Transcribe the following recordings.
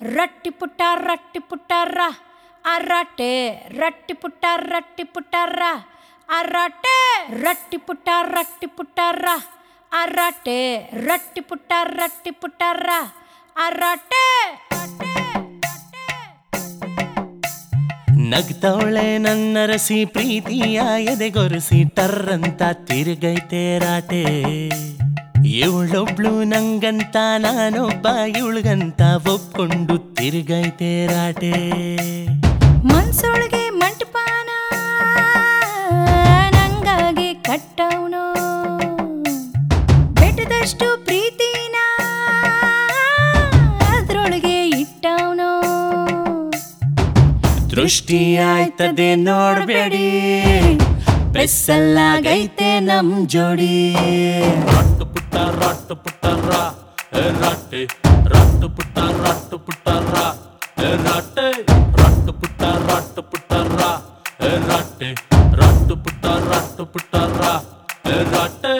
ರಟ್ಟಿ ಪುಟ್ಟಾರ ಅರಾಟೆ ರಟ್ಟಿ ಪುಟ್ಟಾರ ಅರಾಟೆ ರಟ್ಟಿ ಪುಟ್ಟಾರ ಅರಾಟೆ ರಟ್ಟಿ ಪುಟ್ಟಾರ ಅರಾಟೆ. ನಗ್ತವಳೆ ನನ್ನರಸಿ ಪ್ರೀತಿಯ ಎದೆಗೊರೆಸಿ ಟರ್ರಂತ ತಿರುಗೈತೆ ರಾಟೆ. ಇವಳೊಬ್ಳು ನಂಗಂತ ನಾನೊಬ್ಬ ಇವಳಿಗಂತ ಒಪ್ಕೊಂಡು ತಿರುಗೈತೆ ರಾಟೆ. ಮನ್ಸೊಳಗೆ ಮಂಟಪಾನ ನಂಗಾಗಿ ಕಟ್ಟವನು, ಬೆಟ್ಟದಷ್ಟು ಪ್ರೀತಿನ ಅದ್ರೊಳಗೆ ಇಟ್ಟವನು. ದೃಷ್ಟಿ ಆಯ್ತದೆ ನೋಡ್ಬೇಡಿ, ಬೆಸ್ಸಲಾಗೈತೆ ನಮ್ ಜೋಡಿ. ರಟ್ಟು ಪುಟ್ಟಾರ ರಾಟೆ ರಟ್ಟು ಪುಟ್ಟಾರ ರಾಟೆ ರಟ್ಟು ಪುಟ್ಟಾರ ರಾಟೆ ರಟ್ಟು ಪುಟ್ಟಾರ ರಾಟೆ.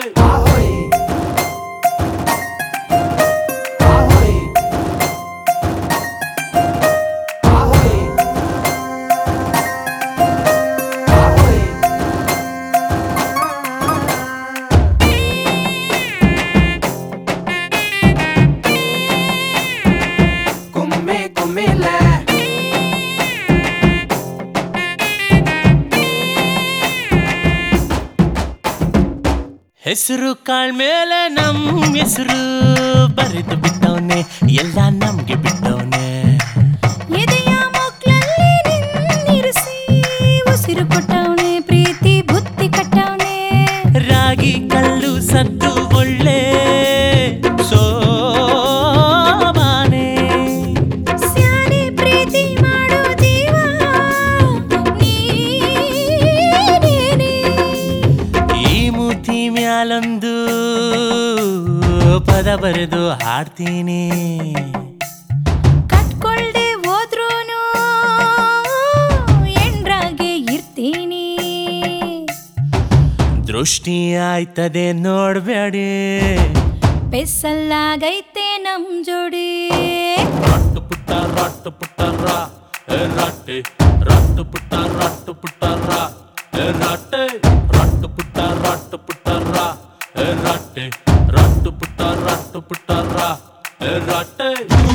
ಹೆಸರು ಕಾಳ್ ಮೇಲೆ ನಮ್ ಹೆಸರು ಬರೆದು ಬಿಟ್ಟವನೆ, ಎಲ್ಲ ನಮ್ಗೆ ಬಿಟ್ಟವನೆ. ಎದೆಯ ಮಕ್ಕಳಲ್ಲಿ ನಿನ್ನಿರಿಸಿ ಉಸಿರು ಕೊಟ್ಟವನೆ, ಪ್ರೀತಿ ಬುತ್ತಿ ಕಟ್ಟವನೆ. ರಾಗಿ ಕಲ್ಲು ಸದ್ದು ಒಳ್ಳೆ ಸೋಬಾನೆ, ಸ್ಯಾನೆ ಪ್ರೀತಿ ಮಾಡೋ ಜೀವ ನೀನೇನೆ. ಈ ಮೂತಿ ಮ್ಯಾಲೊಂದು ಪದ ಬರೆದು ಹಾಡ್ತೀನಿ, ಕಟ್ಕೊಳ್ದೆ ಹೋದ್ರೂನು ಎಂಡ್ರಾಗೆ ಇರ್ತೀನಿ. ದೃಷ್ಟಿ ಆಯ್ತದೆ ನೋಡ್ಬೇಡಿ, ಬೆಸ್ಸಲಾಗೈತೆ ನಮ್ ಜೋಡಿ. ರಟ್ಟು ಪುಟ್ಟಾರ ರಾಟೆ ರಟ್ಟು ಪುಟ್ಟಾರ ರಾಟೆ ರಟ್ಟು ಪುಟ್ಟಾರ ರಾಟೆ ರಟ್ಟು ಪುಟ್ಟಾರ ರಾಟೆ.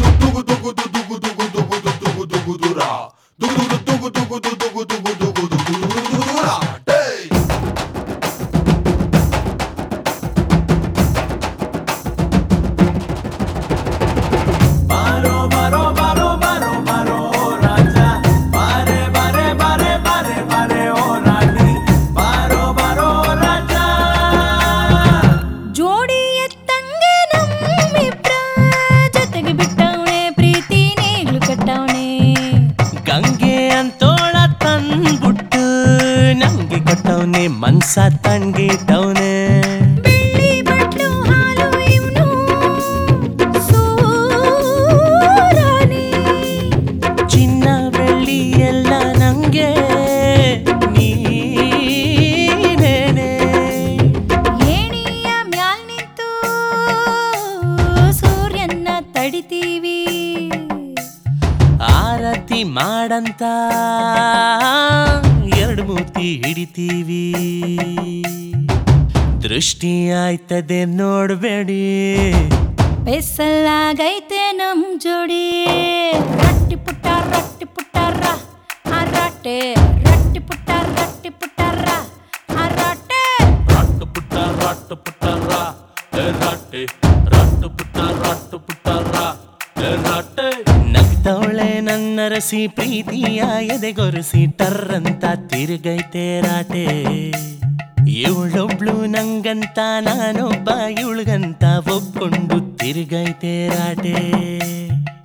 ಜೋಡಿ ಎತ್ತಂಗೆ ನಮ್ಮಿಬ್ರ ಜೊತೆಗೆ ಬಿಟ್ಟವನೆ, ಪ್ರೀತಿ ನೇಗ್ಲು ಕಟ್ಟವನೆ. ಗಂಗೆ ಅಂತೋಳ ತಂದ್ಬಿಟ್ಟು ನಂಗೆ ಕೊಟ್ಟವನೆ, ಮನ್ಸ ತಂಗಿಟ್ಟವನೆ. ಬೆಳ್ಳಿ ಬಟ್ಲು ಹಾಲು ಇವನು ಸೂರಾನೆ, ಚಿನ್ನ ಬೆಳ್ಳಿ ಎಲ್ಲ ನಂಗೆ ನೀನೇನೆ. ಏಣಿಯ ಮ್ಯಾಲ್ ನಿಂತು ಸೂರ್ಯನ ತಡಿತೀವಿ, ಆರತಿ ಮಾಡಂತ ಎರಡು ಮೂತಿ ಹಿಡಿತೀವಿ. ದೃಷ್ಟಿ ಆಯ್ತದೆ ನೋಡ್ಬೇಡಿ, ಬೆಸ್ಸಲಾಗೈತೆ ನಮ್ ಜೋಡಿ. ರಟ್ಟಿ ಪುಟ್ಟಾರ ಅರಾಟೆ ರಟ್ಟಿ ಪುಟ್ಟಾರ ಅರಾಟೆ ರಟ್ಟು ಪುಟ್ಟಾರ ರಾಟೆ ರಟ್ಟು ಪುಟ್ಟಾರ ರಾಟೆ. ನಗ್ತವಳೆ ನನ್ನರಸಿ ಪ್ರೀತಿಯ ಎದೆಗೊರೆಸಿ ಟರ್ರಂತ ತಿರುಗೈತೆ ರಾಟೆ. ಇವಳೊಬ್ಳು ನಂಗಂತ ನಾನೊಬ್ಬ ಇವಳಿಗಂತ ಒಪ್ಕೊಂಡು ತಿರುಗೈತೆ ರಾಟೆ.